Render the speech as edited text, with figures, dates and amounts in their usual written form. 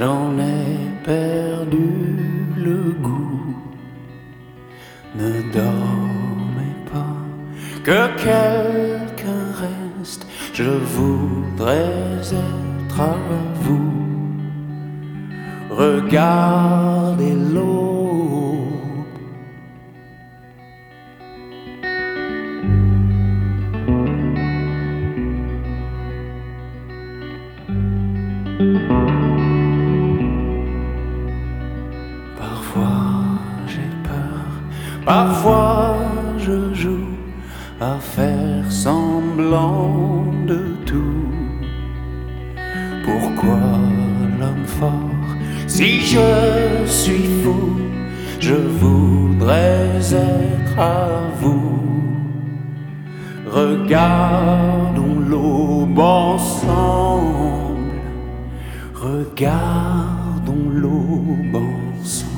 j'en ai perdu le goût. Ne dormez pas, que quelqu'un reste, je voudrais être à vous. Regardez l'aube, parfois j'ai peur, parfois je joue à faire semblant de tout. Pourquoi l'homme fort, si je suis fou, je voudrais être à vous. Regardons l'aube ensemble, regardons l'aube ensemble.